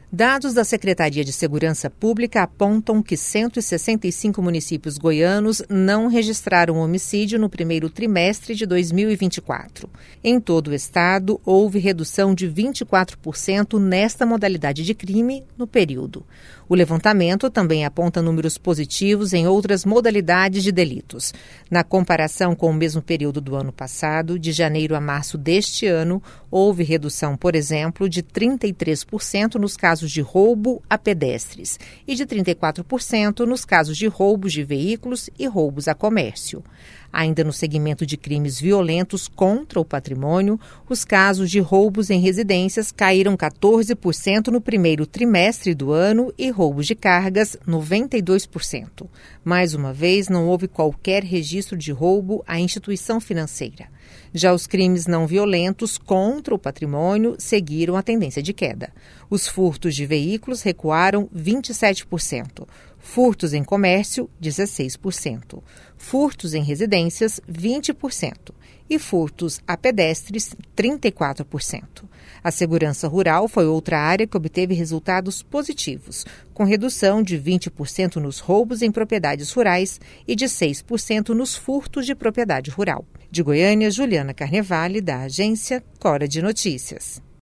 Dados da Secretaria de Segurança Pública apontam que 165 municípios goianos não registraram homicídio no primeiro trimestre de 2024. Em todo o estado, houve redução de 24% nesta modalidade de crime no período. O levantamento também aponta números positivos em outras modalidades de delitos. Na comparação com o mesmo período do ano passado, de janeiro a março deste ano, houve redução, por exemplo, de 33% nos casos de roubo a pedestres e de 34% nos casos de roubos de veículos e roubos a comércio. Ainda no segmento de crimes violentos contra o patrimônio, os casos de roubos em residências caíram 14% no primeiro trimestre do ano e roubos de cargas, 92%. Mais uma vez, não houve qualquer registro de roubo à instituição financeira. Já os crimes não violentos contra o patrimônio seguiram a tendência de queda. Os furtos de veículos recuaram 27%. Furtos em comércio, 16%. Furtos em residências, 20%. E furtos a pedestres, 34%. A segurança rural foi outra área que obteve resultados positivos, com redução de 20% nos roubos em propriedades rurais e de 6% nos furtos de propriedade rural. De Goiânia, Juliana Carnevale, da agência Cora de Notícias.